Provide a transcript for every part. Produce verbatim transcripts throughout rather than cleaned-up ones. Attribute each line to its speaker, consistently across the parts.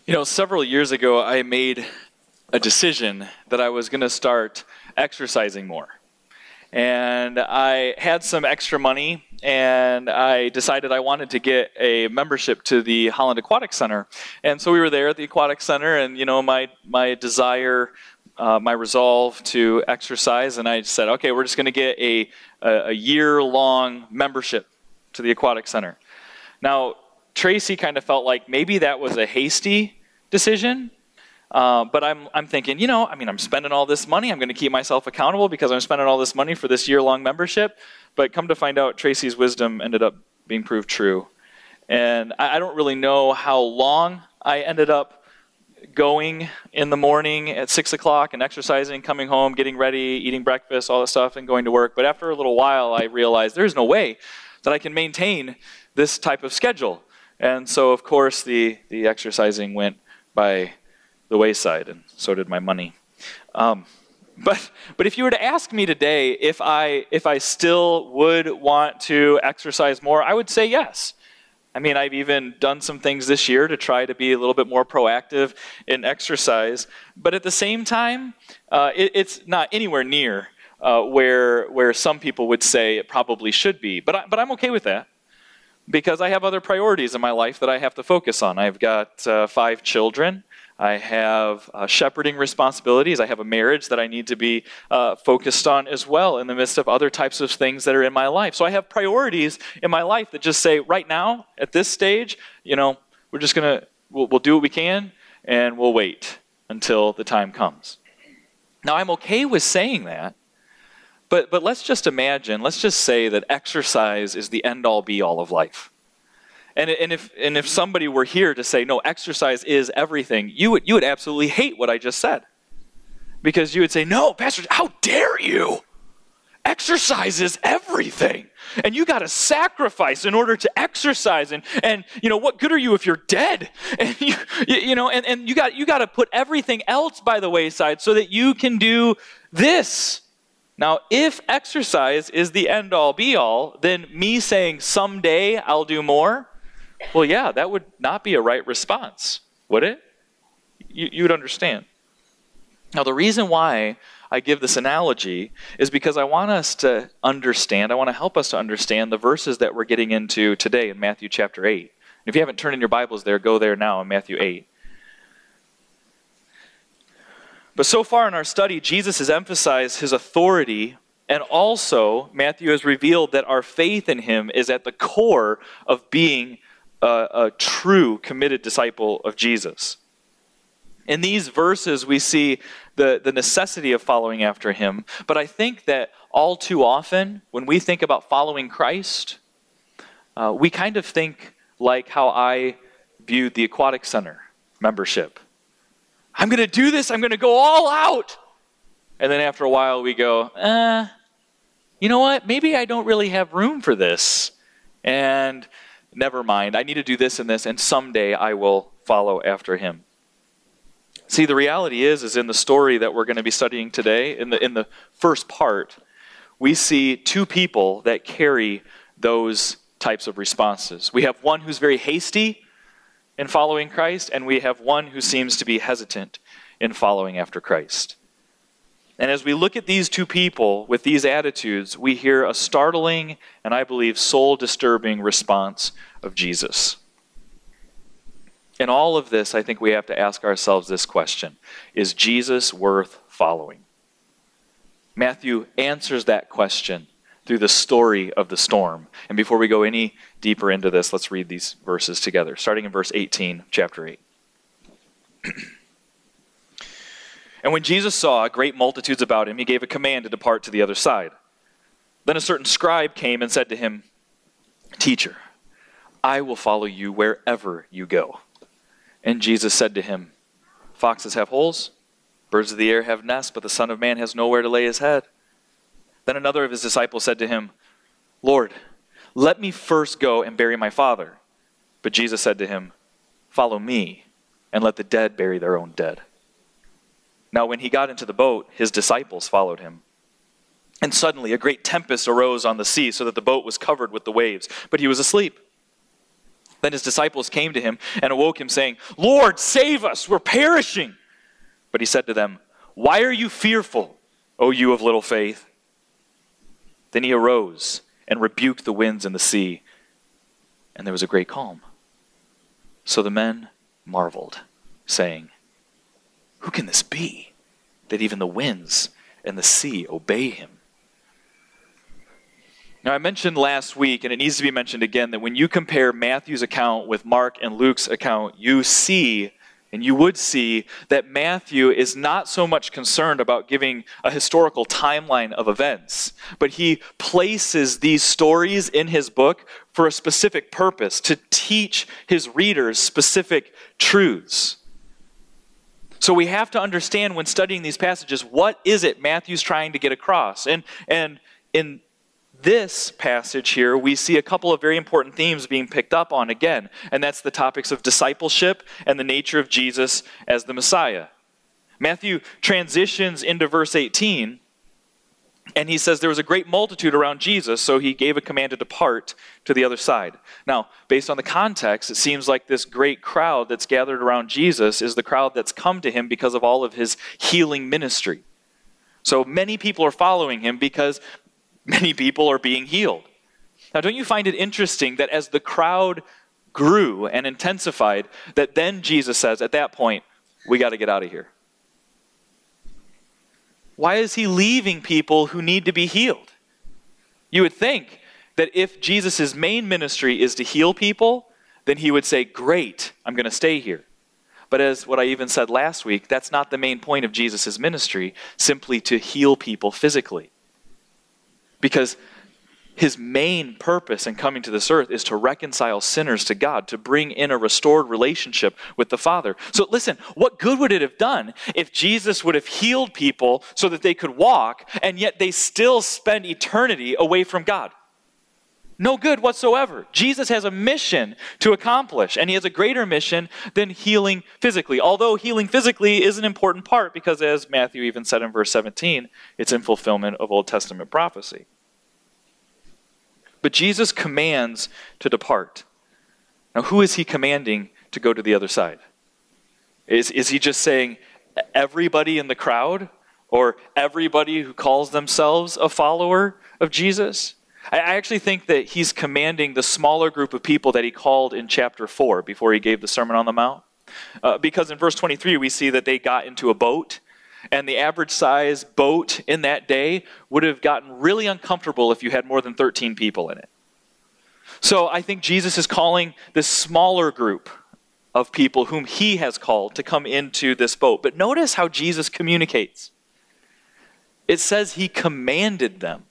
Speaker 1: You know, several years ago, I made a decision that I was going to start exercising more. And I had some extra money, and I decided I wanted to get a membership to the Holland Aquatic Center. And so we were there at the Aquatic Center, and, you know, my, my desire, uh, my resolve to exercise, and I said, okay, we're just going to get a, a, a year-long membership to the Aquatic Center. Now, Tracy kind of felt like maybe that was a hasty decision, uh, but I'm I'm thinking, you know, I mean, I'm spending all this money. I'm going to keep myself accountable because I'm spending all this money for this year-long membership. But come to find out, Tracy's wisdom ended up being proved true. And I, I don't really know how long I ended up going in the morning at six o'clock and exercising, coming home, getting ready, eating breakfast, all that stuff, and going to work. But after a little while, I realized there's no way that I can maintain this type of schedule. And so, of course, the, the exercising went by the wayside, and so did my money. Um, but but if you were to ask me today if I if I still would want to exercise more, I would say yes. I mean, I've even done some things this year to try to be a little bit more proactive in exercise. But at the same time, uh, it, it's not anywhere near uh, where where some people would say it probably should be. But I, but I'm okay with that, because I have other priorities in my life that I have to focus on. I've got uh, five children. I have uh, shepherding responsibilities. I have a marriage that I need to be uh, focused on as well in the midst of other types of things that are in my life. So I have priorities in my life that just say, right now, at this stage, you know, we're just going to, we'll, we'll do what we can, and we'll wait until the time comes. Now, I'm okay with saying that. But but let's just imagine, let's just say that exercise is the end-all, be-all of life. And, and if and if somebody were here to say, no, exercise is everything, you would you would absolutely hate what I just said. Because you would say, no, Pastor, how dare you? Exercise is everything. And you got to sacrifice in order to exercise. And, and you know, what good are you if you're dead? And you, you know, and, and you got you got to put everything else by the wayside so that you can do this. Now, if exercise is the end-all, be-all, then me saying someday I'll do more, well, yeah, that would not be a right response, would it? You, you would understand. Now, the reason why I give this analogy is because I want us to understand, I want to help us to understand the verses that we're getting into today in Matthew chapter eight. If you haven't turned in your Bibles there, go there now in Matthew eight. But so far in our study, Jesus has emphasized his authority, and also Matthew has revealed that our faith in him is at the core of being a, a true, committed disciple of Jesus. In these verses, we see the, the necessity of following after him, but I think that all too often, when we think about following Christ, uh, we kind of think like how I viewed the Aquatic Center membership. I'm going to do this. I'm going to go all out. And then after a while we go, uh, you know what? Maybe I don't really have room for this. And never mind. I need to do this and this, and someday I will follow after him. See, the reality is, is in the story that we're going to be studying today, in the in the first part, we see two people that carry those types of responses. We have one who's very hasty in following Christ, and we have one who seems to be hesitant in following after Christ. And as we look at these two people with these attitudes, we hear a startling and I believe soul-disturbing response of Jesus. In all of this, I think we have to ask ourselves this question: is Jesus worth following? Matthew answers that question through the story of the storm. And before we go any deeper into this, let's read these verses together, starting in verse eighteen, chapter eight. And when Jesus saw great multitudes about him, he gave a command to depart to the other side. Then a certain scribe came and said to him, "Teacher, I will follow you wherever you go." And Jesus said to him, "Foxes have holes, birds of the air have nests, but the Son of Man has nowhere to lay his head." Then another of his disciples said to him, "Lord, let me first go and bury my father." But Jesus said to him, "Follow me, and let the dead bury their own dead." Now when he got into the boat, his disciples followed him. And suddenly a great tempest arose on the sea, so that the boat was covered with the waves, but he was asleep. Then his disciples came to him and awoke him, saying, "Lord, save us, we're perishing." But he said to them, "Why are you fearful, O you of little faith?" Then he arose and rebuked the winds and the sea, and there was a great calm. So the men marveled, saying, "Who can this be, that even the winds and the sea obey him?" Now, I mentioned last week, and it needs to be mentioned again, that when you compare Matthew's account with Mark and Luke's account, you see, and you would see, that Matthew is not so much concerned about giving a historical timeline of events, but he places these stories in his book for a specific purpose, to teach his readers specific truths. So we have to understand when studying these passages, what is it Matthew's trying to get across? And, and in this passage here, we see a couple of very important themes being picked up on again, and that's the topics of discipleship and the nature of Jesus as the Messiah. Matthew transitions into verse eighteen, and he says there was a great multitude around Jesus, so he gave a command to depart to the other side. Now, based on the context, it seems like this great crowd that's gathered around Jesus is the crowd that's come to him because of all of his healing ministry. So many people are following him because many people are being healed. Now, don't you find it interesting that as the crowd grew and intensified, that then Jesus says, at that point, we got to get out of here? Why is he leaving people who need to be healed? You would think that if Jesus' main ministry is to heal people, then he would say, great, I'm going to stay here. But as what I even said last week, that's not the main point of Jesus' ministry, simply to heal people physically. Because his main purpose in coming to this earth is to reconcile sinners to God, to bring in a restored relationship with the Father. So listen, what good would it have done if Jesus would have healed people so that they could walk, and yet they still spend eternity away from God? No good whatsoever. Jesus has a mission to accomplish, and he has a greater mission than healing physically. Although healing physically is an important part, because as Matthew even said in verse seventeen, it's in fulfillment of Old Testament prophecy. But Jesus commands to depart. Now, who is he commanding to go to the other side? Is, is he just saying everybody in the crowd, or everybody who calls themselves a follower of Jesus? I actually think that he's commanding the smaller group of people that he called in chapter four before he gave the Sermon on the Mount. Uh, because in verse twenty-three we see that they got into a boat, and the average size boat in that day would have gotten really uncomfortable if you had more than thirteen people in it. So I think Jesus is calling this smaller group of people whom he has called to come into this boat. But notice how Jesus communicates. It says he commanded them.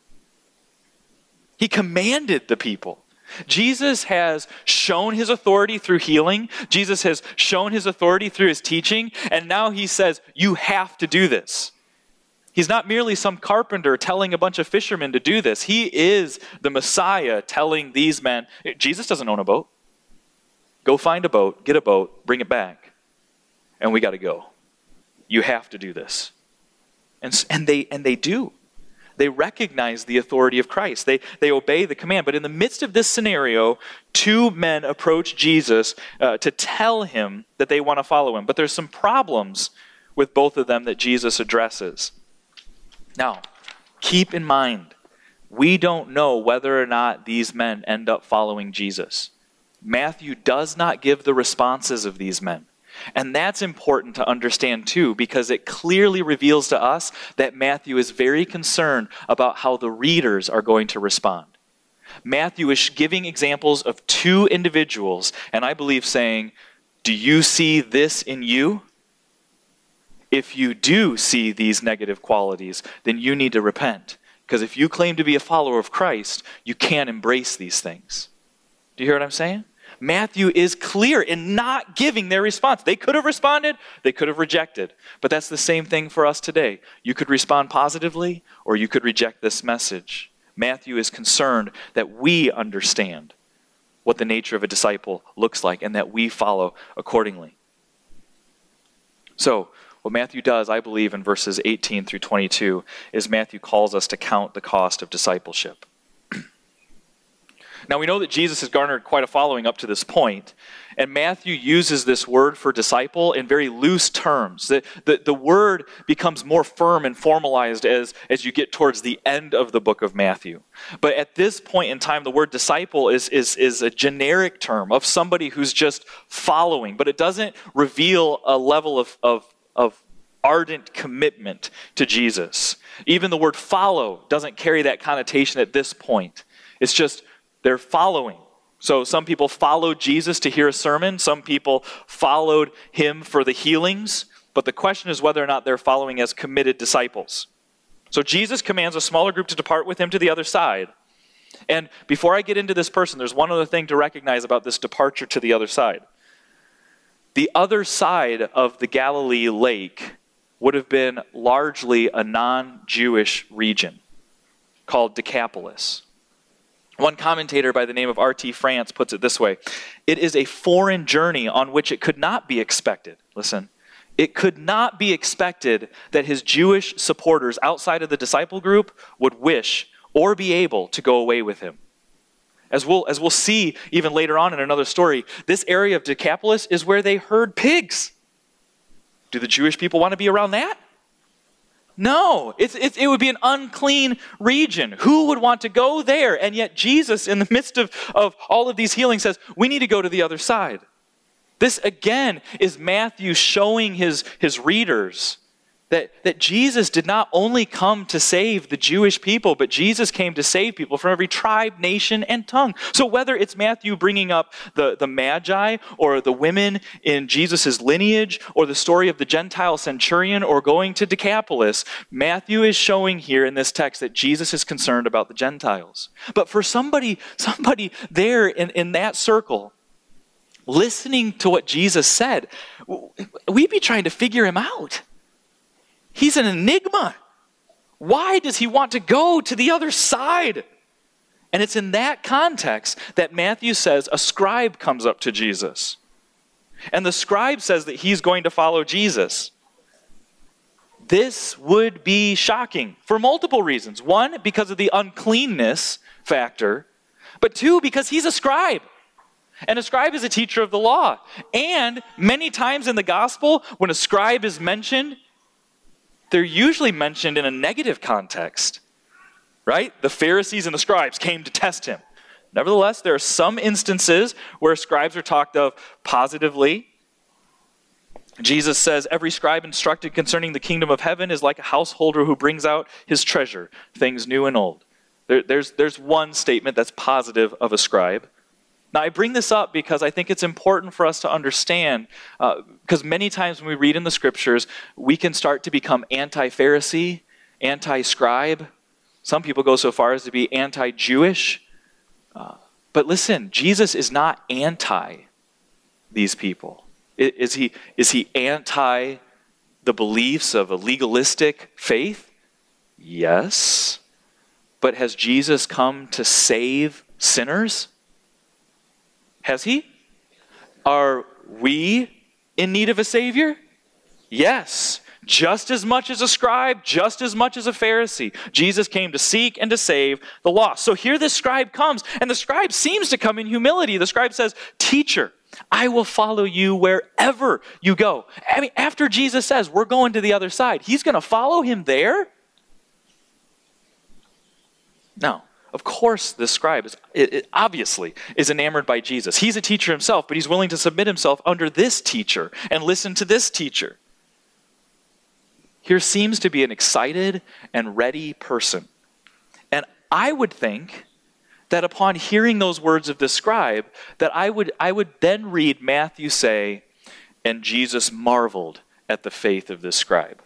Speaker 1: He commanded the people. Jesus has shown his authority through healing. Jesus has shown his authority through his teaching. And now he says, you have to do this. He's not merely some carpenter telling a bunch of fishermen to do this. He is the Messiah telling these men, Jesus doesn't own a boat. Go find a boat, get a boat, bring it back. And we got to go. You have to do this. And, and, they, and they do. They recognize the authority of Christ. They, they obey the command. But in the midst of this scenario, two men approach Jesus uh, to tell him that they want to follow him. But there's some problems with both of them that Jesus addresses. Now, keep in mind, we don't know whether or not these men end up following Jesus. Matthew does not give the responses of these men. And that's important to understand too, because it clearly reveals to us that Matthew is very concerned about how the readers are going to respond. Matthew is giving examples of two individuals, and I believe saying, do you see this in you? If you do see these negative qualities, then you need to repent. Because if you claim to be a follower of Christ, you can't embrace these things. Do you hear what I'm saying? Matthew is clear in not giving their response. They could have responded, they could have rejected. But that's the same thing for us today. You could respond positively, or you could reject this message. Matthew is concerned that we understand what the nature of a disciple looks like and that we follow accordingly. So, what Matthew does, I believe, in verses eighteen through twenty-two, is Matthew calls us to count the cost of discipleship. Now, we know that Jesus has garnered quite a following up to this point, and Matthew uses this word for disciple in very loose terms. The, the, the word becomes more firm and formalized as, as you get towards the end of the book of Matthew. But at this point in time, the word disciple is, is, is a generic term of somebody who's just following, but it doesn't reveal a level of, of, of ardent commitment to Jesus. Even the word follow doesn't carry that connotation at this point. It's just they're following. So some people followed Jesus to hear a sermon. Some people followed him for the healings. But the question is whether or not they're following as committed disciples. So Jesus commands a smaller group to depart with him to the other side. And before I get into this person, there's one other thing to recognize about this departure to the other side. The other side of the Galilee lake would have been largely a non-Jewish region called Decapolis. One commentator by the name of R T France puts it this way: it is a foreign journey on which it could not be expected. Listen, it could not be expected that his Jewish supporters outside of the disciple group would wish or be able to go away with him. As we'll, as we'll see even later on in another story, this area of Decapolis is where they herd pigs. Do the Jewish people want to be around that? No, it's, it's, it would be an unclean region. Who would want to go there? And yet Jesus, in the midst of, of all of these healings, says, we need to go to the other side. This, again, is Matthew showing his, his readers that, that Jesus did not only come to save the Jewish people, but Jesus came to save people from every tribe, nation, and tongue. So whether it's Matthew bringing up the, the Magi or the women in Jesus' lineage or the story of the Gentile centurion or going to Decapolis, Matthew is showing here in this text that Jesus is concerned about the Gentiles. But for somebody, somebody there in, in that circle, listening to what Jesus said, we'd be trying to figure him out. He's an enigma. Why does he want to go to the other side? And it's in that context that Matthew says a scribe comes up to Jesus. And the scribe says that he's going to follow Jesus. This would be shocking for multiple reasons. One, because of the uncleanness factor. But two, because he's a scribe. And a scribe is a teacher of the law. And many times in the gospel, when a scribe is mentioned, they're usually mentioned in a negative context, right? The Pharisees and the scribes came to test him. Nevertheless, there are some instances where scribes are talked of positively. Jesus says, every scribe instructed concerning the kingdom of heaven is like a householder who brings out his treasure, things new and old. There, there's, there's one statement that's positive of a scribe. Now, I bring this up because I think it's important for us to understand, uh, because many times when we read in the scriptures, we can start to become anti-Pharisee, anti-scribe. Some people go so far as to be anti-Jewish. Uh, but listen, Jesus is not anti these people. Is he, is he anti the beliefs of a legalistic faith? Yes. But has Jesus come to save sinners? Has he? Are we in need of a Savior? Yes. Just as much as a scribe, just as much as a Pharisee. Jesus came to seek and to save the lost. So here this scribe comes, and the scribe seems to come in humility. The scribe says, "Teacher, I will follow you wherever you go." I mean, after Jesus says, we're going to the other side, he's going to follow him there? No. Of course, this scribe is it, it obviously is enamored by Jesus. He's a teacher himself, but he's willing to submit himself under this teacher and listen to this teacher. Here seems to be an excited and ready person. And I would think that upon hearing those words of this scribe, that I would, I would then read Matthew say, and Jesus marveled at the faith of this scribe.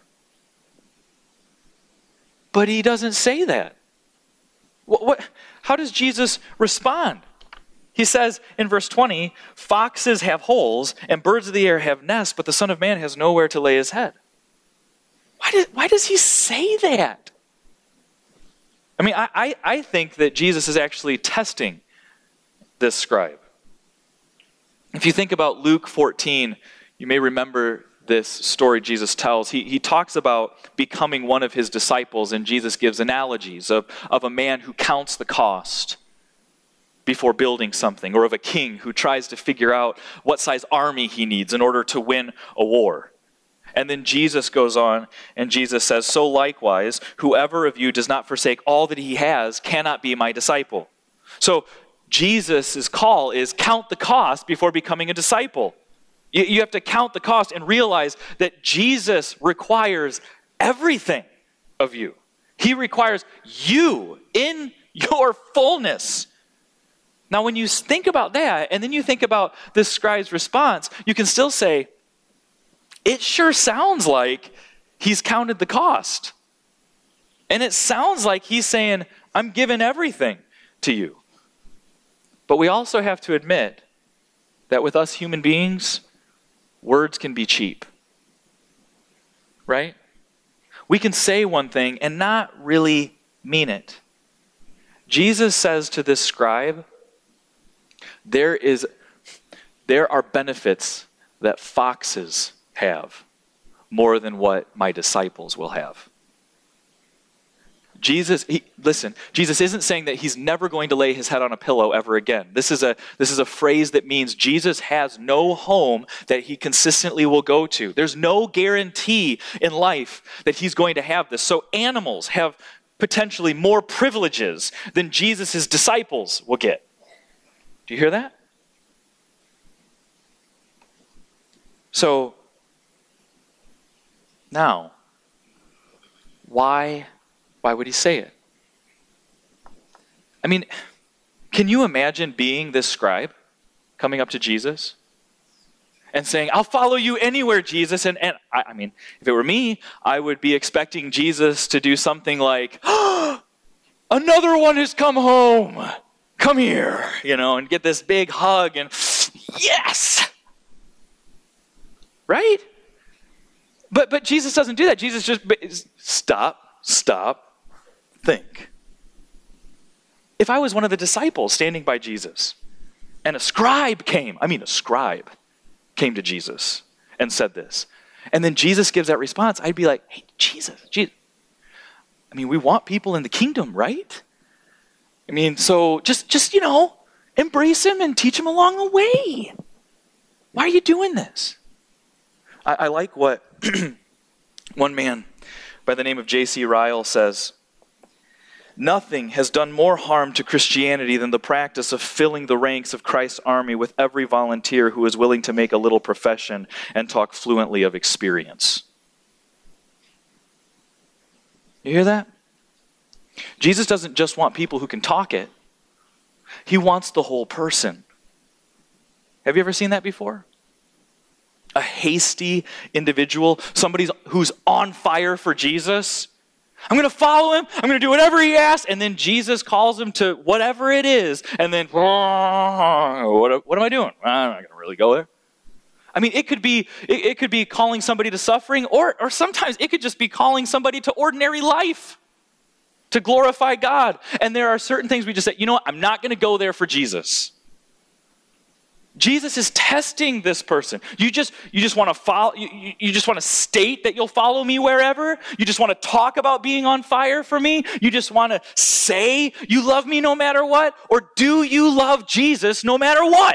Speaker 1: But he doesn't say that. What, what, how does Jesus respond? He says in verse twenty, foxes have holes and birds of the air have nests, but the Son of Man has nowhere to lay his head. Why, did, why does he say that? I mean, I, I, I think that Jesus is actually testing this scribe. If you think about Luke fourteen, you may remember this story Jesus tells. He, he talks about becoming one of his disciples, and Jesus gives analogies of, of a man who counts the cost. before building something, or of a king who tries to figure out what size army he needs in order to win a war. And then Jesus goes on, and Jesus says, so likewise, whoever of you does not forsake all that he has cannot be my disciple. So Jesus' call is count the cost before becoming a disciple. You, you have to count the cost and realize that Jesus requires everything of you. He requires you in your fullness. Now, when you think about that, and then you think about this scribe's response, you can still say, it sure sounds like he's counted the cost. And it sounds like he's saying, I'm giving everything to you. But we also have to admit that with us human beings, words can be cheap. Right? We can say one thing and not really mean it. Jesus says to this scribe, there is, there are benefits that foxes have more than what my disciples will have. Jesus, he, listen, Jesus isn't saying that he's never going to lay his head on a pillow ever again. This is a this is a phrase that means Jesus has no home that he consistently will go to. There's no guarantee in life that he's going to have this. So animals have potentially more privileges than Jesus' disciples will get. Do you hear that? So, now, why, why would he say it? I mean, can you imagine being this scribe coming up to Jesus and saying, I'll follow you anywhere, Jesus? And, and I, I mean, if it were me, I would be expecting Jesus to do something like, oh, another one has come home. Come here, you know, and get this big hug and yes! Right? But but Jesus doesn't do that. Jesus just stop, stop, think. If I was one of the disciples standing by Jesus and a scribe came, I mean a scribe came to Jesus and said this, and then Jesus gives that response, I'd be like, hey, Jesus, Jesus. I mean, we want people in the kingdom, right? I mean, so just, just, you know, embrace him and teach him along the way. Why are you doing this? I, I like what one man by the name of J C Ryle says. Nothing has done more harm to Christianity than the practice of filling the ranks of Christ's army with every volunteer who is willing to make a little profession and talk fluently of experience. You hear that? Jesus doesn't just want people who can talk it. He wants the whole person. Have you ever seen that before? A hasty individual, somebody who's on fire for Jesus. I'm going to follow him. I'm going to do whatever he asks. And then Jesus calls him to whatever it is. And then, oh, what, what am I doing? I'm not going to really go there. I mean, it could be it, it could be calling somebody to suffering, or or sometimes it could just be calling somebody to ordinary life, to glorify God. And there are certain things we just say, you know what, I'm not going to go there for Jesus. Jesus is testing this person. You just you just want to follow. You, you just want to state that you'll follow me wherever. You just want to talk about being on fire for me. You just want to say you love me no matter what, or do you love Jesus no matter what?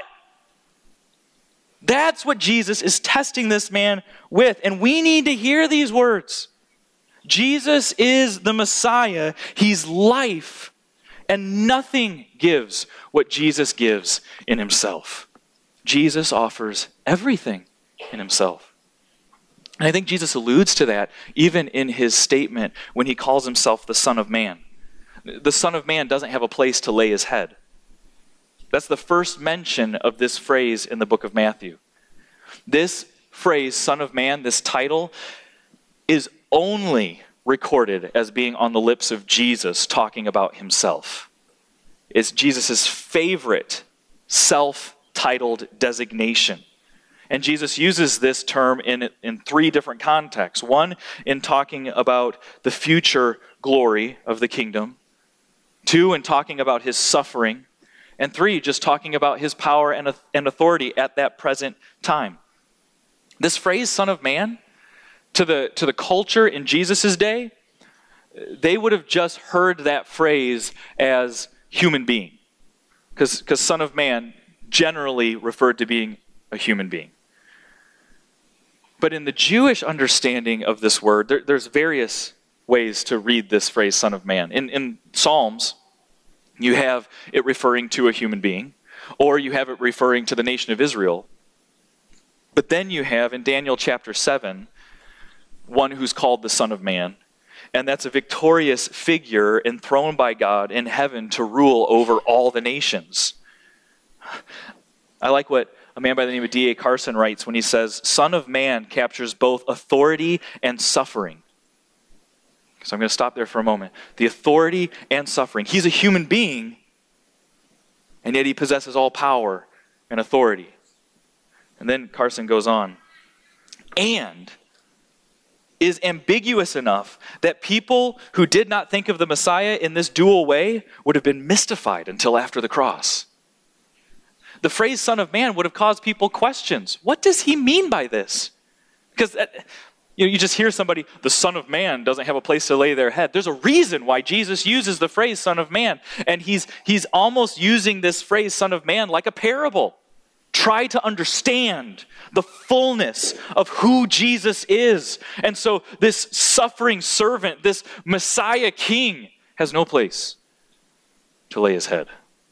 Speaker 1: That's what Jesus is testing this man with, and we need to hear these words. Jesus is the Messiah. He's life, and nothing gives what Jesus gives in himself. Jesus offers everything in himself. And I think Jesus alludes to that even in his statement when he calls himself the Son of Man. The Son of Man doesn't have a place to lay his head. That's the first mention of this phrase in the book of Matthew. This phrase, Son of Man, this title, is only recorded as being on the lips of Jesus talking about himself. It's Jesus' favorite self-titled designation. And Jesus uses this term in, in three different contexts. One, in talking about the future glory of the kingdom. Two, in talking about his suffering. And three, just talking about his power and, and authority at that present time. This phrase, Son of Man, to the, to the culture in Jesus' day, they would have just heard that phrase as human being. because because Son of Man generally referred to being a human being. But in the Jewish understanding of this word, there, there's various ways to read this phrase, Son of Man. In, in Psalms, you have it referring to a human being, or you have it referring to the nation of Israel. But then you have, in Daniel chapter seven, one who's called the Son of Man, and that's a victorious figure enthroned by God in heaven to rule over all the nations. I like what a man by the name of D A Carson writes when he says, Son of Man captures both authority and suffering. So I'm going to stop there for a moment. The authority and suffering. He's a human being, and yet he possesses all power and authority. And then Carson goes on. And is ambiguous enough that people who did not think of the Messiah in this dual way would have been mystified until after the cross. The phrase Son of Man would have caused people questions. What does he mean by this? Because you know, you just hear somebody, the Son of Man doesn't have a place to lay their head. There's a reason why Jesus uses the phrase Son of Man. And he's, he's almost using this phrase Son of Man like a parable. Try to understand the fullness of who Jesus is. And so this suffering servant, this Messiah king, has no place to lay his head.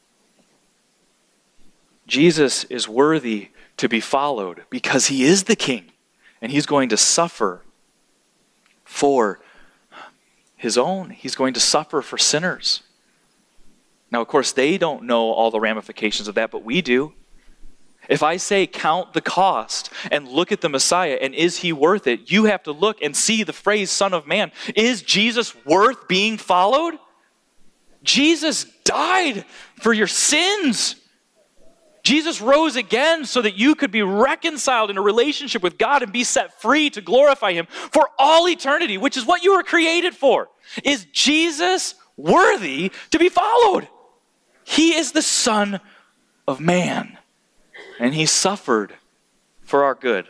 Speaker 1: Jesus is worthy to be followed because he is the king, and he's going to suffer for his own. He's going to suffer for sinners. Now, of course, they don't know all the ramifications of that, but we do. If I say count the cost and look at the Messiah and is he worth it, you have to look and see the phrase Son of Man. Is Jesus worth being followed? Jesus died for your sins. Jesus rose again so that you could be reconciled in a relationship with God and be set free to glorify him for all eternity, which is what you were created for. Is Jesus worthy to be followed? He is the Son of Man. And he suffered for our good.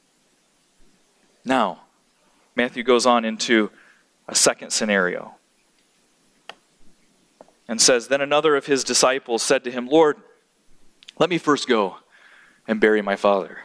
Speaker 1: Now, Matthew goes on into a second scenario and says, Then another of his disciples said to him, Lord, let me first go and bury my father.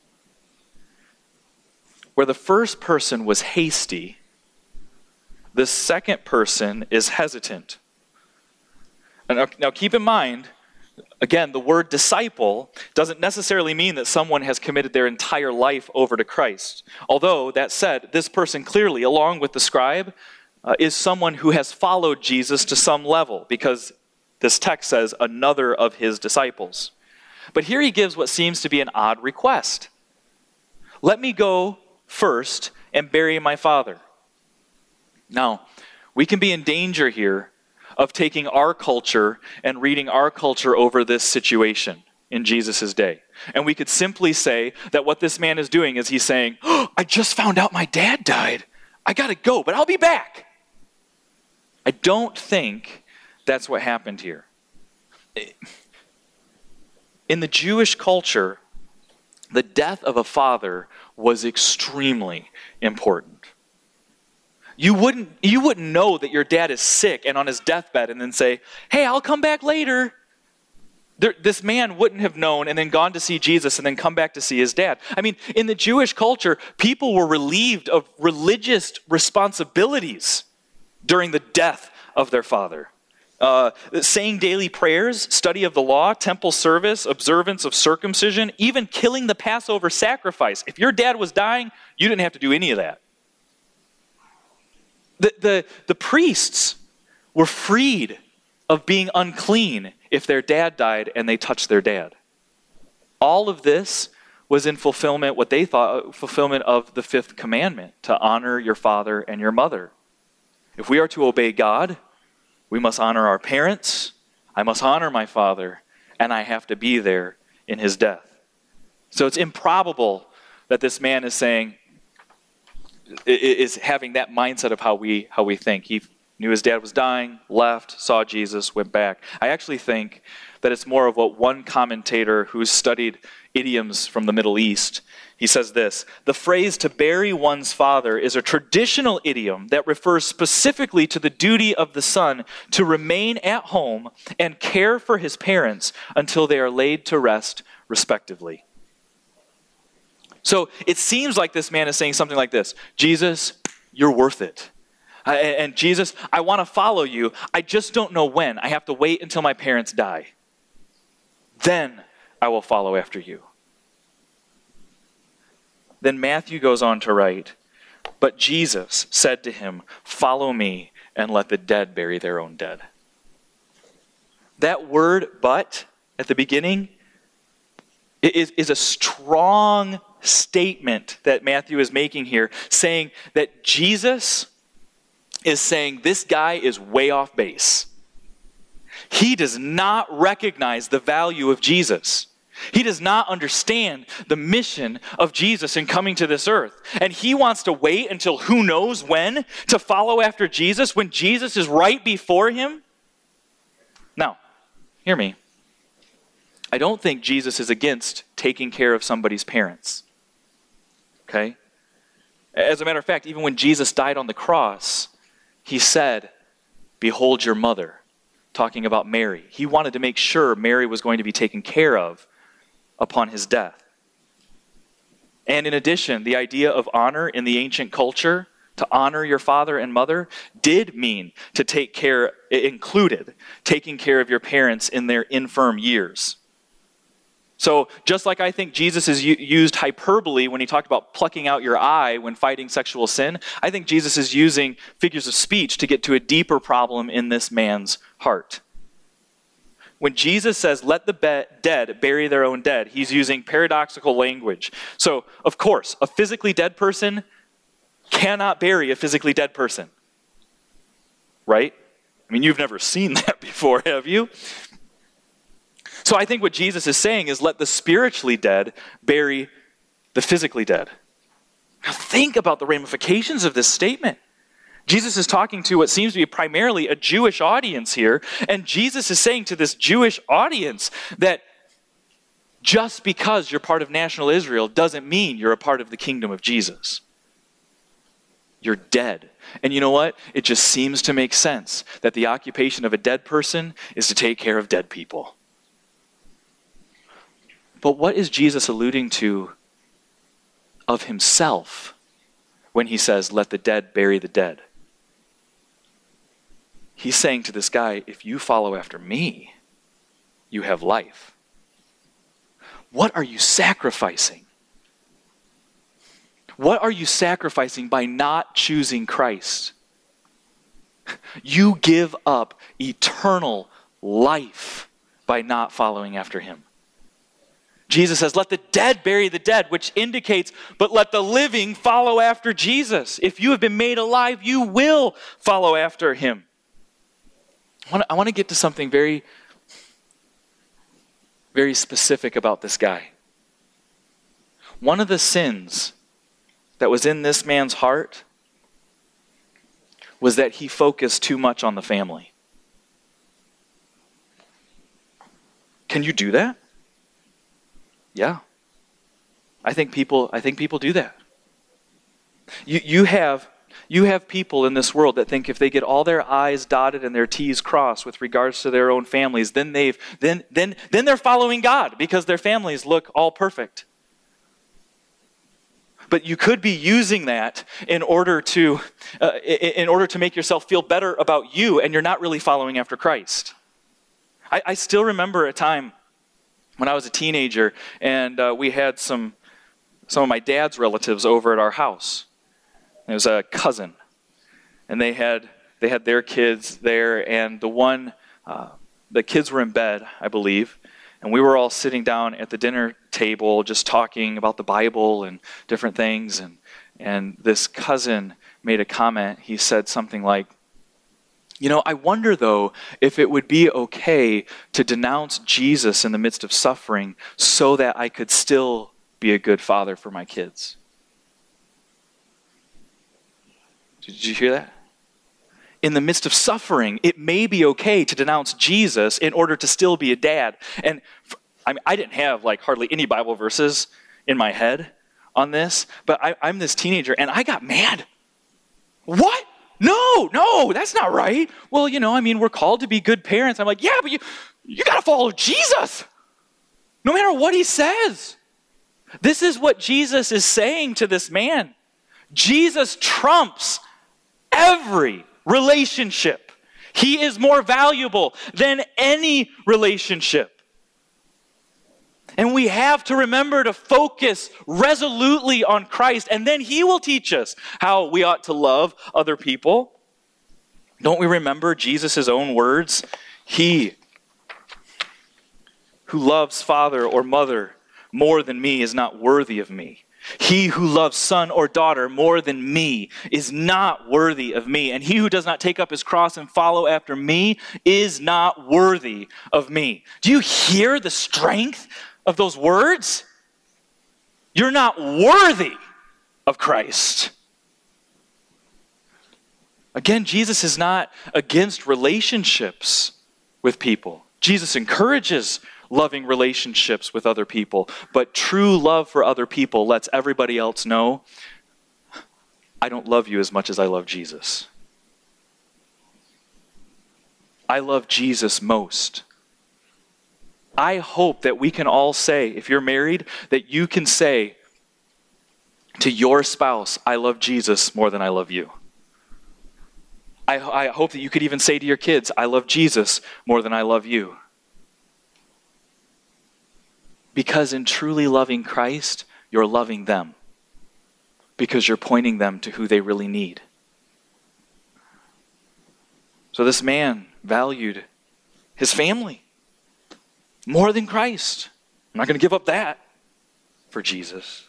Speaker 1: Where the first person was hasty, the second person is hesitant. Now, now keep in mind, again, the word disciple doesn't necessarily mean that someone has committed their entire life over to Christ. Although, that said, this person clearly, along with the scribe, uh, is someone who has followed Jesus to some level, because this text says another of his disciples. But here he gives what seems to be an odd request. Let me go first and bury my father. Now, we can be in danger here of taking our culture and reading our culture over this situation in Jesus' day. And we could simply say that what this man is doing is he's saying, oh, I just found out my dad died. I got to go, but I'll be back. I don't think that's what happened here. In the Jewish culture, the death of a father was extremely important. You wouldn't, you wouldn't know that your dad is sick and on his deathbed and then say, hey, I'll come back later. There, this man wouldn't have known and then gone to see Jesus and then come back to see his dad. I mean, in the Jewish culture, people were relieved of religious responsibilities during the death of their father. Uh, saying daily prayers, study of the law, temple service, observance of circumcision, even killing the Passover sacrifice. If your dad was dying, you didn't have to do any of that. The, the, the priests were freed of being unclean if their dad died and they touched their dad. All of this was in fulfillment, what they thought, fulfillment of the fifth commandment, to honor your father and your mother. If we are to obey God, we must honor our parents, I must honor my father, and I have to be there in his death. So it's improbable that this man is saying, is having that mindset of how we how we think. He knew his dad was dying, left, saw Jesus, went back. I actually think that it's more of what one commentator who's studied idioms from the Middle East, He says this: the phrase to bury one's father is a traditional idiom that refers specifically to the duty of the son to remain at home and care for his parents until they are laid to rest, respectively. So it seems like this man is saying something like this: Jesus, you're worth it. Uh, and, and Jesus, I want to follow you. I just don't know when. I have to wait until my parents die. Then I will follow after you. Then Matthew goes on to write, but Jesus said to him, follow me and let the dead bury their own dead. That word but at the beginning is, is a strong statement that Matthew is making here, saying that Jesus is saying this guy is way off base. He does not recognize the value of Jesus. He does not understand the mission of Jesus in coming to this earth. And he wants to wait until who knows when to follow after Jesus when Jesus is right before him. Now, hear me. I don't think Jesus is against taking care of somebody's parents. Okay? As a matter of fact, even when Jesus died on the cross, he said, behold your mother, talking about Mary. He wanted to make sure Mary was going to be taken care of upon his death. And in addition, the idea of honor in the ancient culture, to honor your father and mother, did mean to take care, it included taking care of your parents in their infirm years. So just like I think Jesus has used hyperbole when he talked about plucking out your eye when fighting sexual sin, I think Jesus is using figures of speech to get to a deeper problem in this man's heart. When Jesus says, let the be- dead bury their own dead, he's using paradoxical language. So, of course, a physically dead person cannot bury a physically dead person. Right? I mean, you've never seen that before, have you? So I think what Jesus is saying is let the spiritually dead bury the physically dead. Now think about the ramifications of this statement. Jesus is talking to what seems to be primarily a Jewish audience here, and Jesus is saying to this Jewish audience that just because you're part of national Israel doesn't mean you're a part of the kingdom of Jesus. You're dead. And you know what? It just seems to make sense that the occupation of a dead person is to take care of dead people. But what is Jesus alluding to of himself when he says, let the dead bury the dead? He's saying to this guy, if you follow after me, you have life. What are you sacrificing? What are you sacrificing by not choosing Christ? You give up eternal life by not following after him. Jesus says, let the dead bury the dead, which indicates, but let the living follow after Jesus. If you have been made alive, you will follow after him. I want to, I want to get to something very, very specific about this guy. One of the sins that was in this man's heart was that he focused too much on the family. Can you do that? Yeah. I think people I think people do that. You you have you have people in this world that think if they get all their I's dotted and their T's crossed with regards to their own families, then they've then then then they're following God because their families look all perfect. But you could be using that in order to uh, in order to make yourself feel better about you, and you're not really following after Christ. I, I still remember a time when I was a teenager, and uh, we had some some of my dad's relatives over at our house. It was a cousin, and they had they had their kids there, and the one uh, the kids were in bed, I believe, and we were all sitting down at the dinner table just talking about the Bible and different things, and and this cousin made a comment. He said something like, you know, I wonder, though, if it would be okay to denounce Jesus in the midst of suffering so that I could still be a good father for my kids. Did you hear that? In the midst of suffering, it may be okay to denounce Jesus in order to still be a dad. And I mean, I didn't have like hardly any Bible verses in my head, on this, but I, I'm this teenager and I got mad. What? No, no, that's not right. Well, you know, I mean, we're called to be good parents. I'm like, yeah, but you, you got to follow Jesus no matter what he says. This is what Jesus is saying to this man. Jesus trumps every relationship. He is more valuable than any relationship. And we have to remember to focus resolutely on Christ, and then he will teach us how we ought to love other people. Don't we remember Jesus' own words? He who loves father or mother more than me is not worthy of me. He who loves son or daughter more than me is not worthy of me. And he who does not take up his cross and follow after me is not worthy of me. Do you hear the strength of those words? You're not worthy of Christ. Again, Jesus is not against relationships with people. Jesus encourages loving relationships with other people, but true love for other people lets everybody else know, I don't love you as much as I love Jesus. I love Jesus most. I hope that we can all say, if you're married, that you can say to your spouse, I love Jesus more than I love you. I, I hope that you could even say to your kids, I love Jesus more than I love you. Because in truly loving Christ, you're loving them. Because you're pointing them to who they really need. So this man valued his family more than Christ. I'm not going to give up that for Jesus.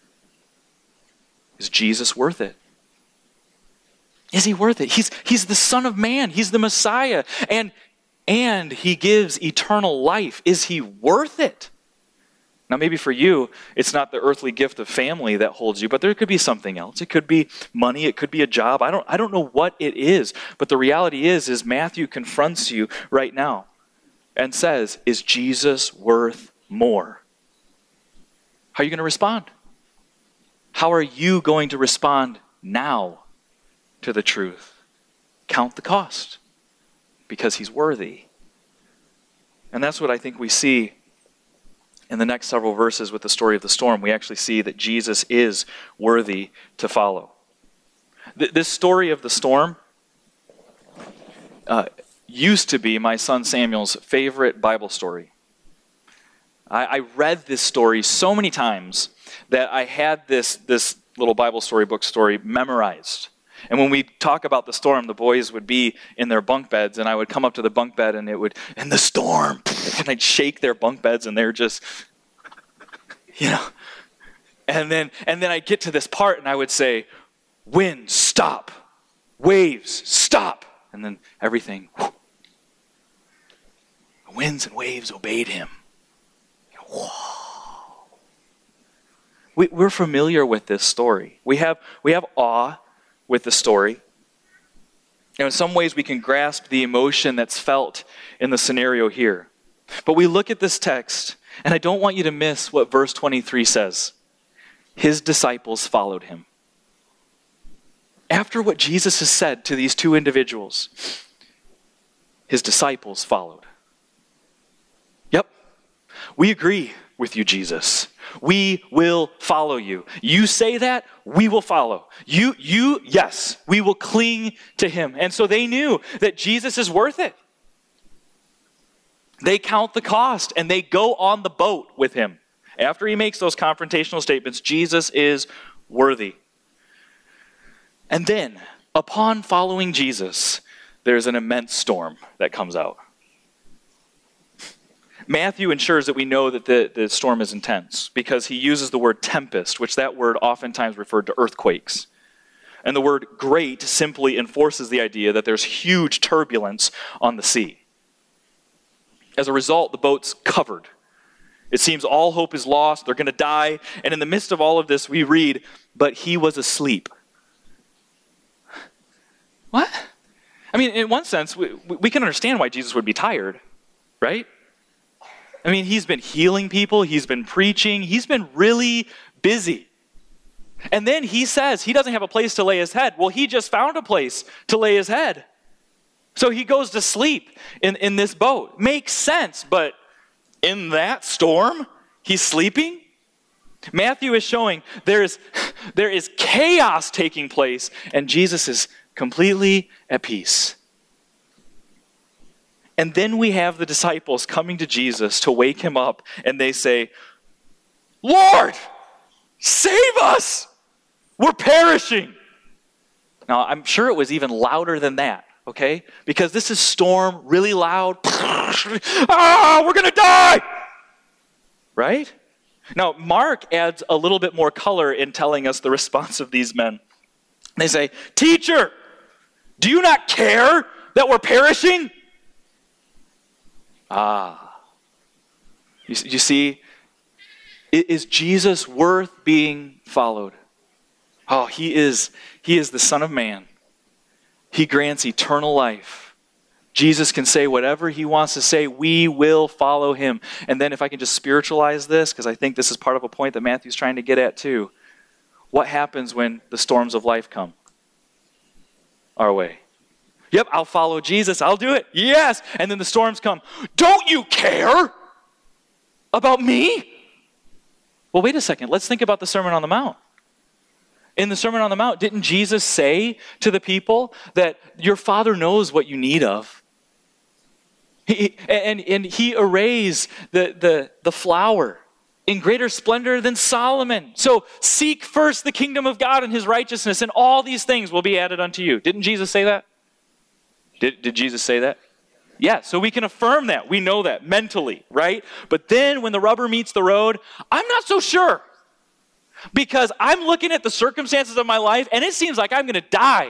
Speaker 1: Is Jesus worth it? Is he worth it? He's, he's the Son of Man. He's the Messiah. And, and he gives eternal life. Is he worth it? Now, maybe for you, it's not the earthly gift of family that holds you, but there could be something else. It could be money. It could be a job. I don't, I don't know what it is. But the reality is, is Matthew confronts you right now and says, is Jesus worth more? How are you going to respond? How are you going to respond now to the truth? Count the cost, because he's worthy. And that's what I think we see in the next several verses with the story of the storm. We actually see that Jesus is worthy to follow. Th- this story of the storm uh, used to be my son Samuel's favorite Bible story. I, I read this story so many times that I had this, this little Bible storybook story memorized. And when we talk about the storm, the boys would be in their bunk beds, and I would come up to the bunk bed, and it would, and the storm, and I'd shake their bunk beds, and they're just, you know. And then, and then I'd get to this part, and I would say, wind, stop. Waves, stop. And then everything, whoo. The winds and waves obeyed him. Whoa. We, we're familiar with this story. We have, we have awe with the story. And in some ways we can grasp the emotion that's felt in the scenario here. But we look at this text, and I don't want you to miss what verse twenty-three says. His disciples followed him. After what Jesus has said to these two individuals, his disciples followed. Yep, we agree with you, Jesus. We will follow you. You say that, we will follow. You, you, yes, we will cling to him. And so they knew that Jesus is worth it. They count the cost and they go on the boat with him. After he makes those confrontational statements, Jesus is worthy. And then, upon following Jesus, there's an immense storm that comes out. Matthew ensures that we know that the, the storm is intense because he uses the word tempest, which that word oftentimes referred to earthquakes. And the word great simply enforces the idea that there's huge turbulence on the sea. As a result, the boat's covered. It seems all hope is lost. They're going to die. And in the midst of all of this, we read, but he was asleep. What? I mean, in one sense, we, we can understand why Jesus would be tired, right? I mean, he's been healing people. He's been preaching. He's been really busy. And then he says he doesn't have a place to lay his head. Well, he just found a place to lay his head. So he goes to sleep in, in this boat. Makes sense, but in that storm, he's sleeping? Matthew is showing there is, there is chaos taking place, and Jesus is completely at peace. And then we have the disciples coming to Jesus to wake him up, and they say, Lord, save us! We're perishing. Now, I'm sure it was even louder than that, okay? Because this is storm, really loud. Ah, we're going to die! Right? Now, Mark adds a little bit more color in telling us the response of these men. They say, Teacher, do you not care that we're perishing? Ah. You, you see, is Jesus worth being followed? Oh, he is, he is the Son of Man. He grants eternal life. Jesus can say whatever he wants to say. We will follow him. And then if I can just spiritualize this, because I think this is part of a point that Matthew's trying to get at too. What happens when the storms of life come our way? Yep, I'll follow Jesus. I'll do it. Yes. And then the storms come. Don't you care about me? Well, wait a second. Let's think about the Sermon on the Mount. In the Sermon on the Mount, didn't Jesus say to the people that your Father knows what you need of? He, and, and he arrays the, the, the flower in greater splendor than Solomon. So seek first the kingdom of God and his righteousness, and all these things will be added unto you. Didn't Jesus say that? Did, did Jesus say that? Yeah, so we can affirm that. We know that mentally, right? But then when the rubber meets the road, I'm not so sure. Because I'm looking at the circumstances of my life, and it seems like I'm going to die.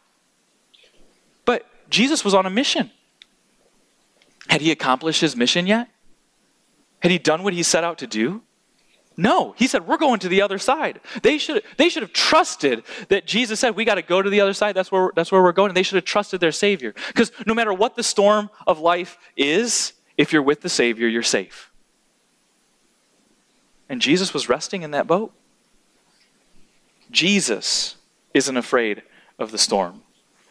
Speaker 1: But Jesus was on a mission. Had he accomplished his mission yet? Had he done what he set out to do? No. He said, we're going to the other side. They should, they should have trusted that Jesus said, we got to go to the other side. That's where, that's where we're going. And they should have trusted their Savior. Because no matter what the storm of life is, if you're with the Savior, you're safe. And Jesus was resting in that boat. Jesus isn't afraid of the storm.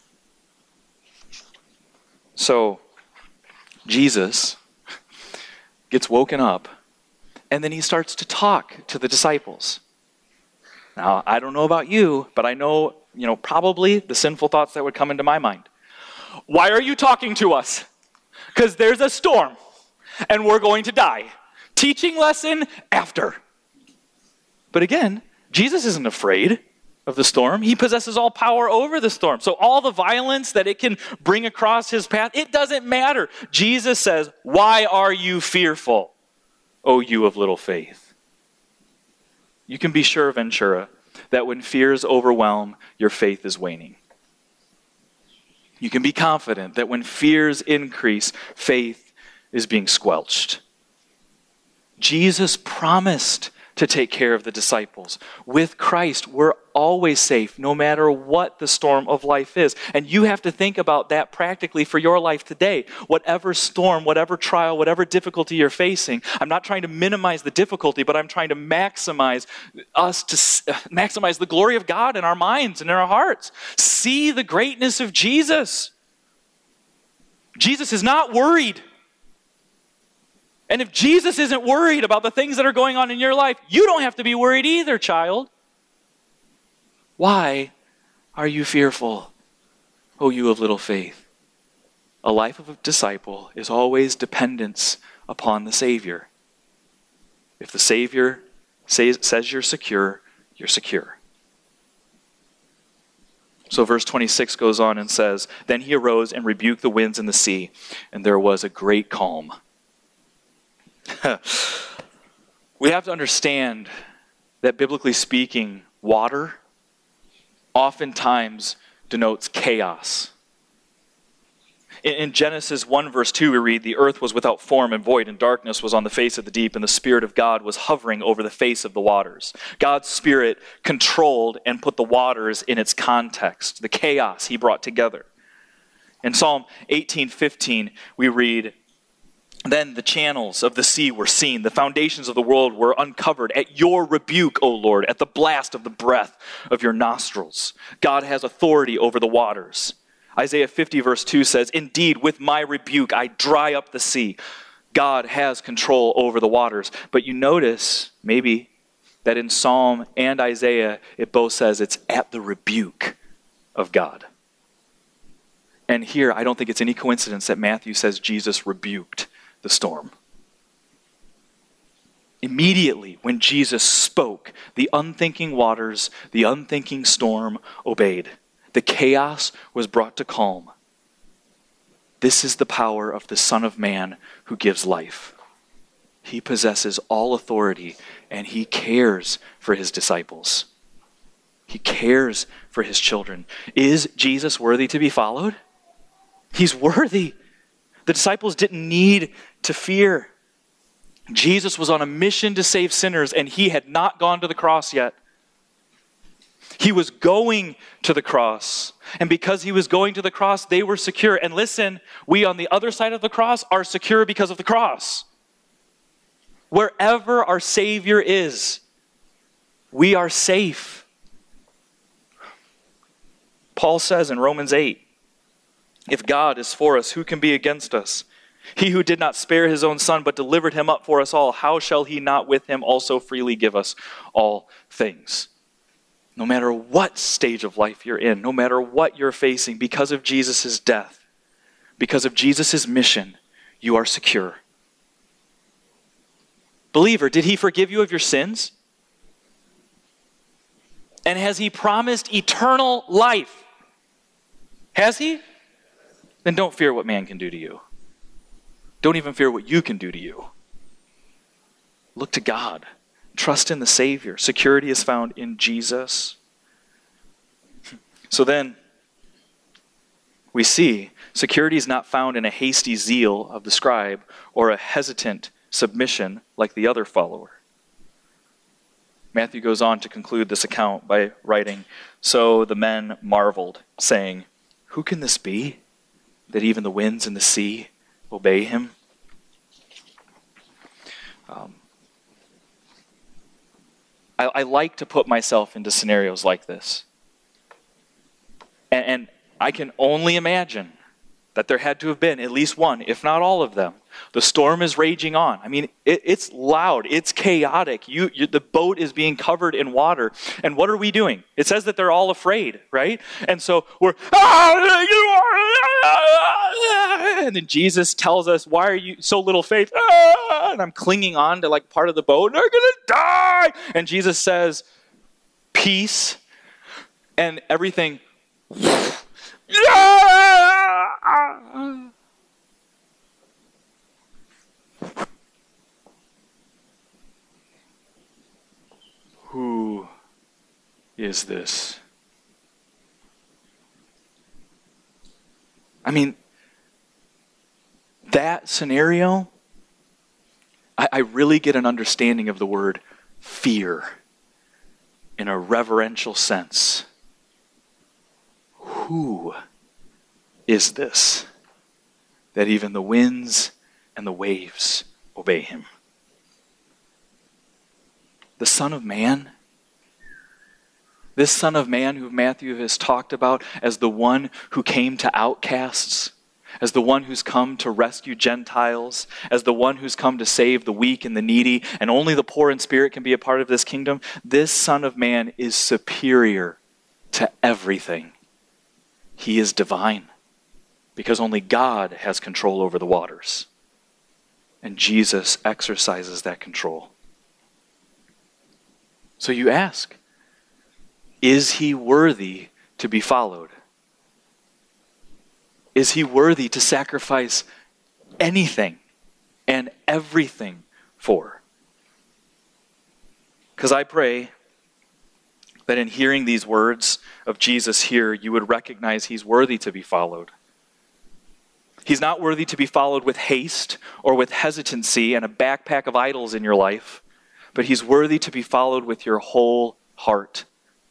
Speaker 1: So, Jesus gets woken up, and then he starts to talk to the disciples. Now, I don't know about you, but I know, you know, probably the sinful thoughts that would come into my mind. Why are you talking to us? Because there's a storm, and we're going to die. Teaching lesson after. But again, Jesus isn't afraid of the storm. He possesses all power over the storm. So all the violence that it can bring across his path, it doesn't matter. Jesus says, why are you fearful, O you of little faith? You can be sure, Ventura, that when fears overwhelm, your faith is waning. You can be confident that when fears increase, faith is being squelched. Jesus promised to take care of the disciples. With Christ, we're always safe, no matter what the storm of life is. And you have to think about that practically for your life today. Whatever storm, whatever trial, whatever difficulty you're facing, I'm not trying to minimize the difficulty, but I'm trying to maximize us to maximize the glory of God in our minds and in our hearts. See the greatness of Jesus. Jesus is not worried. And if Jesus isn't worried about the things that are going on in your life, you don't have to be worried either, child. Why are you fearful, O you of little faith? A life of a disciple is always dependence upon the Savior. If the Savior says, says you're secure, you're secure. So verse twenty-six goes on and says, then he arose and rebuked the winds and the sea, and there was a great calm. We have to understand that biblically speaking, water oftentimes denotes chaos. In, in Genesis one verse two we read, the earth was without form and void, and darkness was on the face of the deep, and the Spirit of God was hovering over the face of the waters. God's Spirit controlled and put the waters in its context, the chaos he brought together. In Psalm eighteen fifteen we read, Then the channels of the sea were seen. The foundations of the world were uncovered at your rebuke, O Lord, at the blast of the breath of your nostrils. God has authority over the waters. Isaiah fifty verse two says, indeed, with my rebuke, I dry up the sea. God has control over the waters. But you notice, maybe, that in Psalm and Isaiah, it both says it's at the rebuke of God. And here, I don't think it's any coincidence that Matthew says Jesus rebuked the storm. Immediately, when Jesus spoke, the unthinking waters, the unthinking storm obeyed. The chaos was brought to calm. This is the power of the Son of Man who gives life. He possesses all authority, and he cares for his disciples. He cares for his children. Is Jesus worthy to be followed? He's worthy. The disciples didn't need to fear. Jesus was on a mission to save sinners, and he had not gone to the cross yet. He was going to the cross. And because he was going to the cross, they were secure. And listen, we on the other side of the cross are secure because of the cross. Wherever our Savior is, we are safe. Paul says in Romans eight, if God is for us, who can be against us? He who did not spare his own son, but delivered him up for us all, how shall he not with him also freely give us all things? No matter what stage of life you're in, no matter what you're facing, because of Jesus' death, because of Jesus' mission, you are secure. Believer, did he forgive you of your sins? And has he promised eternal life? Has he? Then don't fear what man can do to you. Don't even fear what you can do to you. Look to God. Trust in the Savior. Security is found in Jesus. So then, we see security is not found in a hasty zeal of the scribe or a hesitant submission like the other follower. Matthew goes on to conclude this account by writing, so the men marveled, saying, who can this be, that even the winds and the sea obey him? Um, I, I like to put myself into scenarios like this. And, and I can only imagine that there had to have been at least one, if not all of them. The storm is raging on. I mean, it, it's loud. It's chaotic. You, you, the boat is being covered in water. And what are we doing? It says that they're all afraid, right? And so we're, ah, and then Jesus tells us, why are you so little faith? Ah, and I'm clinging on to like part of the boat. They're going to die. And Jesus says, peace. And everything, yeah! Who is this? I mean, that scenario, I, I really get an understanding of the word fear in a reverential sense. Who is this that even the winds and the waves obey him? The Son of Man? This Son of Man who Matthew has talked about as the one who came to outcasts, as the one who's come to rescue Gentiles, as the one who's come to save the weak and the needy, and only the poor in spirit can be a part of this kingdom. This Son of Man is superior to everything. He is divine because only God has control over the waters. And Jesus exercises that control. So you ask, is he worthy to be followed? Is he worthy to sacrifice anything and everything for? Because I pray that in hearing these words of Jesus here, you would recognize he's worthy to be followed. He's not worthy to be followed with haste or with hesitancy and a backpack of idols in your life, but he's worthy to be followed with your whole heart.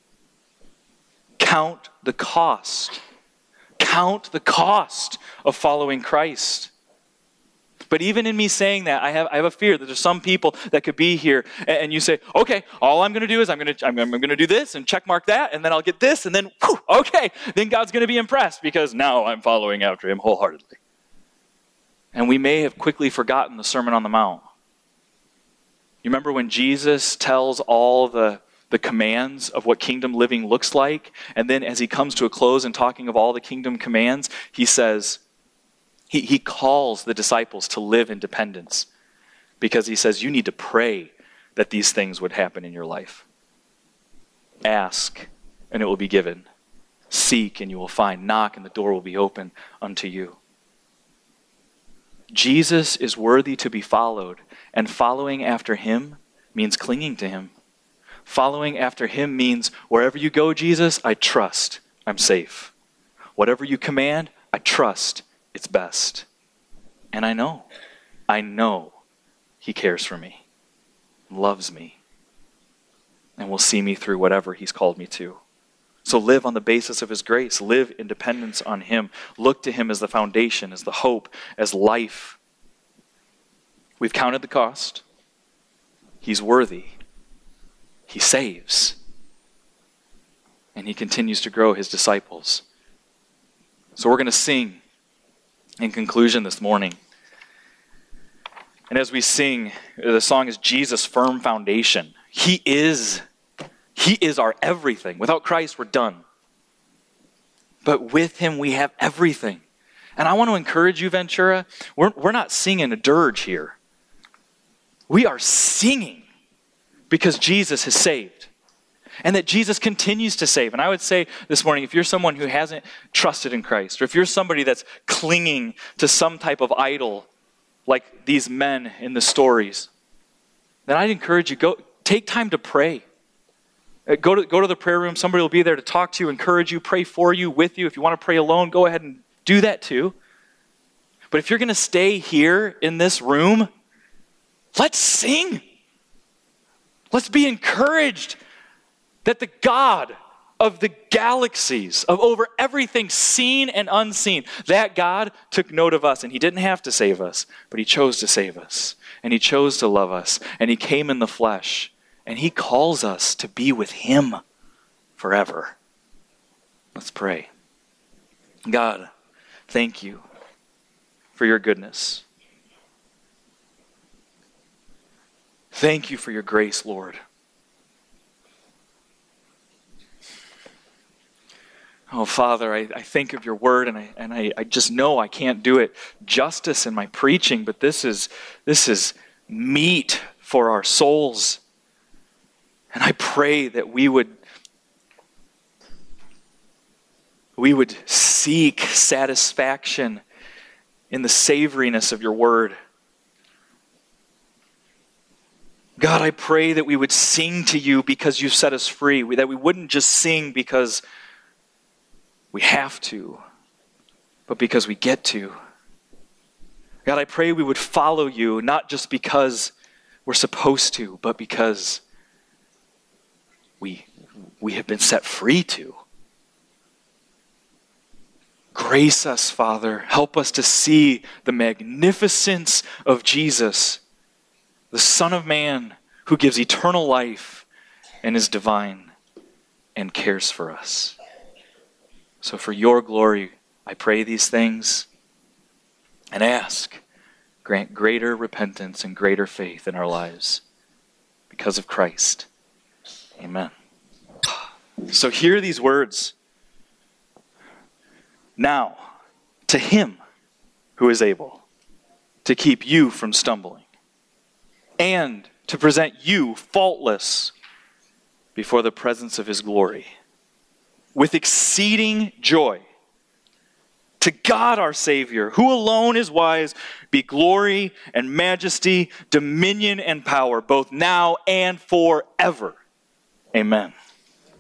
Speaker 1: Count the cost. Count the cost of following Christ. But even in me saying that, I have I have a fear that there's some people that could be here, and, and you say, okay, all I'm going to do is I'm going to I'm, I'm going to do this and check mark that, and then I'll get this, and then whew, okay, then God's going to be impressed because now I'm following after him wholeheartedly. And we may have quickly forgotten the Sermon on the Mount. You remember when Jesus tells all the the commands of what kingdom living looks like, and then as he comes to a close and talking of all the kingdom commands, he says, he, he calls the disciples to live in dependence because he says, you need to pray that these things would happen in your life. Ask, and it will be given. Seek, and you will find. Knock, and the door will be open unto you. Jesus is worthy to be followed, and following after him means clinging to him. Following after him means wherever you go, Jesus, I trust I'm safe. Whatever you command, I trust it's best. And I know, I know he cares for me, loves me, and will see me through whatever he's called me to. So live on the basis of his grace. Live in dependence on him. Look to him as the foundation, as the hope, as life. We've counted the cost. He's worthy. He saves. And he continues to grow his disciples. So we're going to sing in conclusion this morning. And as we sing, the song is Jesus' Firm Foundation. He is, he is our everything. Without Christ, we're done. But with him, we have everything. And I want to encourage you, Ventura, we're, we're not singing a dirge here. We are singing because Jesus has saved. And that Jesus continues to save. And I would say this morning, if you're someone who hasn't trusted in Christ, or if you're somebody that's clinging to some type of idol, like these men in the stories, then I'd encourage you, go take time to pray. Go to, go to the prayer room. Somebody will be there to talk to you, encourage you, pray for you, with you. If you want to pray alone, go ahead and do that too. But if you're going to stay here in this room, let's sing. Let's be encouraged that the God of the galaxies, of over everything seen and unseen, that God took note of us, and he didn't have to save us, but he chose to save us, and he chose to love us, and he came in the flesh, and he calls us to be with him forever. Let's pray. God, thank you for your goodness. Thank you for your grace, Lord. Oh, Father, I, I think of your word, and I and I, I just know I can't do it justice in my preaching, but this is this is meat for our souls. And I pray that we would we would seek satisfaction in the savoriness of your word. God, I pray that we would sing to you because you've set us free, that we wouldn't just sing because we have to, but because we get to. God, I pray we would follow you, not just because we're supposed to, but because we, we have been set free to. Grace us, Father. Help us to see the magnificence of Jesus, the Son of Man, who gives eternal life and is divine and cares for us. So for your glory, I pray these things and ask, grant greater repentance and greater faith in our lives because of Christ. Amen. So hear these words. Now, to him who is able to keep you from stumbling and to present you faultless before the presence of his glory with exceeding joy. To God our Savior, who alone is wise, be glory and majesty, dominion and power, both now and forever. Amen.